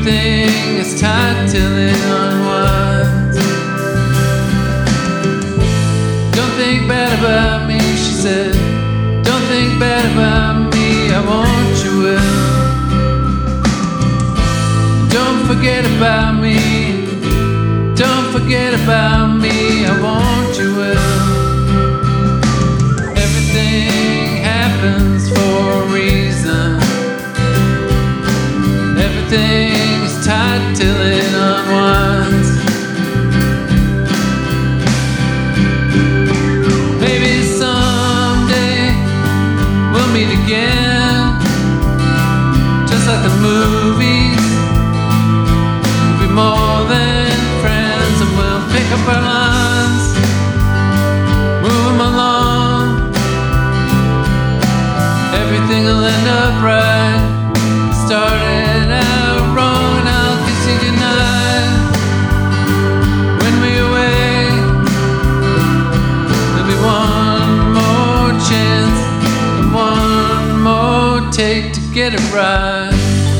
Everything is tight till it unwinds. Don't think bad about me, she said. Don't think bad about me, I want you well. Don't forget about me. Don't forget about me, I want you well. Everything happens for a reason. Everything is tight till it unwinds. Maybe someday we'll meet again, just like the movies. We'll be more than friends, and we'll pick up our lines, move them along. Everything will end up right. Started out wrong, and I'll kiss you goodnight. When we're away, there'll be one more chance and one more take to get it right.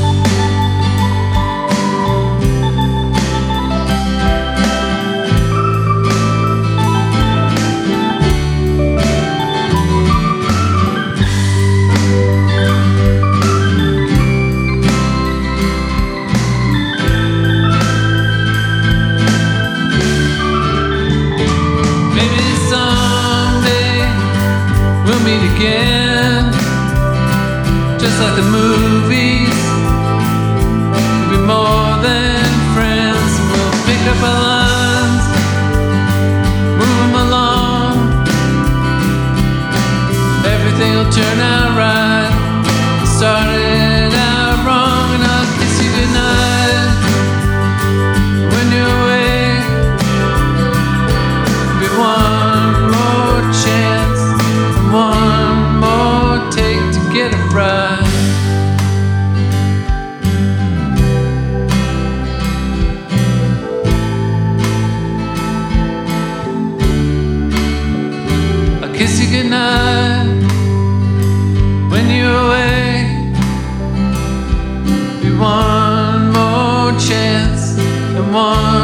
Meet again, just like the movies. We'll be more than friends. We'll pick up our lines, move them along. Everything will turn out right. Started out wrong, and I'll kiss you goodnight. When you're away, there'll be one more chance, one more take to get it right. I'll kiss you goodnight when you're away. Be one more chance and one